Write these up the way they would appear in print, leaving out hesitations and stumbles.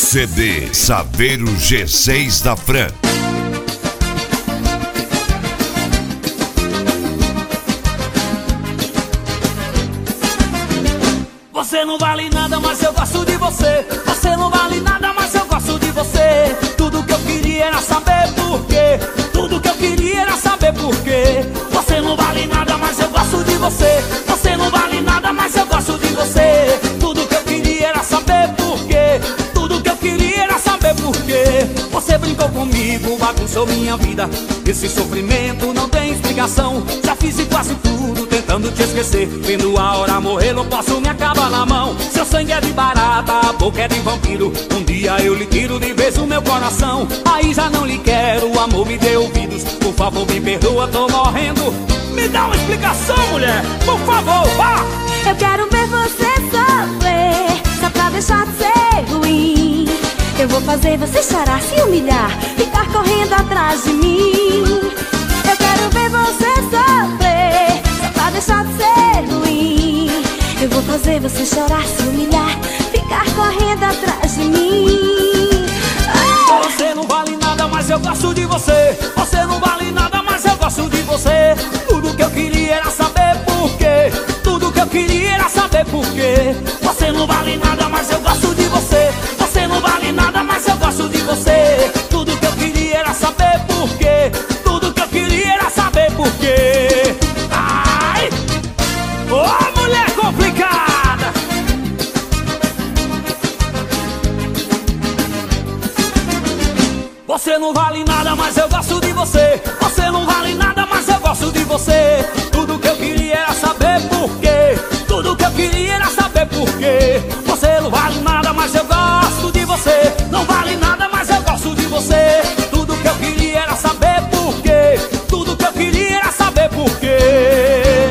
CD Saveiro G6 da Fran. Você não vale nada, mas eu gosto de você. Você não vale nada, mas eu gosto de você. Tudo que eu queria era saber por quê. Tudo que eu queria era saber por quê. Você não vale nada, mas eu gosto de você. Você não vale nada, mas eu gosto de você. Tudo que eu queria era saber por quê. Tudo que eu queria era saber por quê. Você brincou comigo, bagunçou minha vida. Esse sofrimento não tem explicação. Já fiz quase tudo tentando te esquecer. Vendo a hora morrer, não posso me acabar na mão. Seu sangue é de barata, a boca é de vampiro. Um dia eu lhe tiro de vez o meu coração. Aí já não lhe quero, amor, me dê ouvidos. Por favor, me perdoa, tô morrendo. Me dá uma explicação, mulher, por favor, vá! Eu quero ver você sofrer, só pra deixar de ser ruim. Eu vou fazer você chorar, se humilhar, ficar correndo atrás de mim. Eu quero ver você sofrer, só pra deixar de ser ruim. Eu vou fazer você chorar, se humilhar, ficar correndo atrás de mim. Você não vale nada, mas eu gosto de você. Você não vale nada, mas eu gosto de você. Tudo que eu queria era saber por quê. Tudo que eu queria era saber por quê. Você não vale nada, mas eu gosto de você. Você não vale nada, mas eu gosto de você. Tudo que eu queria era saber por quê. Tudo que eu queria era saber por quê. Ai! Ô, mulher complicada! Você não vale nada, mas eu gosto de você. Você não vale nada, mas eu gosto de você. Tudo que eu queria era saber por quê. Tudo que eu queria era saber por quê. Você não vale nada, mas eu gosto de você. Não vale nada, mas eu gosto de você. Tudo que eu queria era saber por quê. Tudo que eu queria era saber por quê.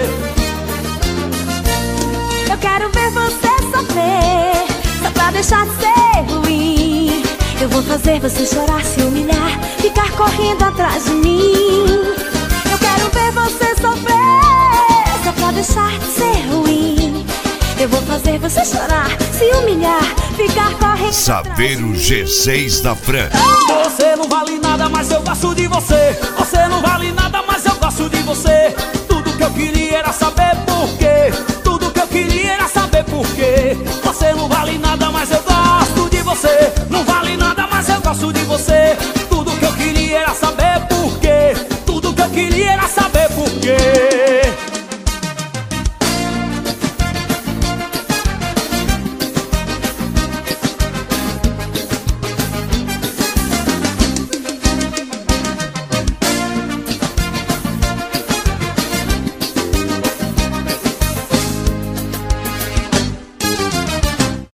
Eu quero ver você sofrer, só pra deixar de ser ruim. Eu vou fazer você chorar, se humilhar, ficar correndo atrás de mim. Eu quero ver você sofrer, só pra deixar de ser ruim. Eu vou fazer você chorar, se humilhar, ficar correndo Saveiro G6 da Fran. Você não vale nada, mas eu gosto de você. Você não vale nada, mas eu gosto de você. Tudo que eu queria era saber por quê. Tudo que eu queria era saber por quê. Você não vale nada, mas eu gosto de você. Não vale nada, mas eu gosto de você. Tudo que eu queria era saber por quê. Tudo que eu queria era saber